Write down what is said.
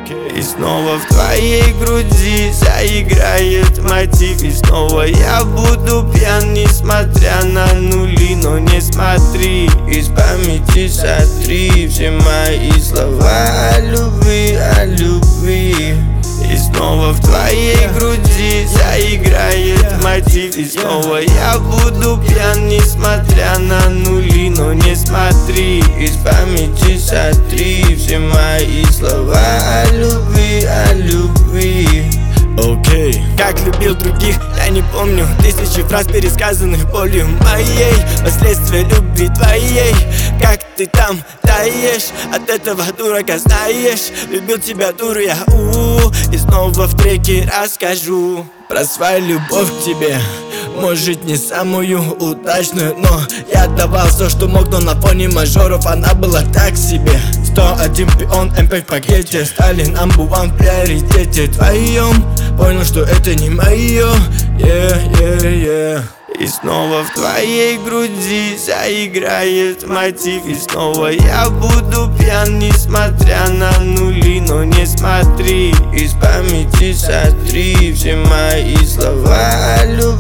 И снова в твоей груди заиграет мотив. И снова я буду пьян, несмотря на нули. Но не смотри, из памяти сотри все мои слова о любви, о любви. И снова в твоей груди заиграет мотив. И снова я буду пьян, несмотря на нули. Но не смотри, из памяти сотри все мои слова о любви, о любви. Окей. Как любил других, я не помню. Тысячи фраз, пересказанных болью моей. Последствия любви твоей. Как ты там таешь, от этого дурака знаешь. Любил тебя, дуру я, и снова в треке расскажу про свою любовь к тебе. Может, не самую удачную, но я давал все, что мог. Но на фоне мажоров она была так себе. 101 пион, МП в пакете. Стали number one в приоритете твоем. Понял, что это не мое, yeah. И снова в твоей груди заиграет мотив. И снова я буду пьян, несмотря на нули. Но не смотри, из памяти сотри все мои слова о любви.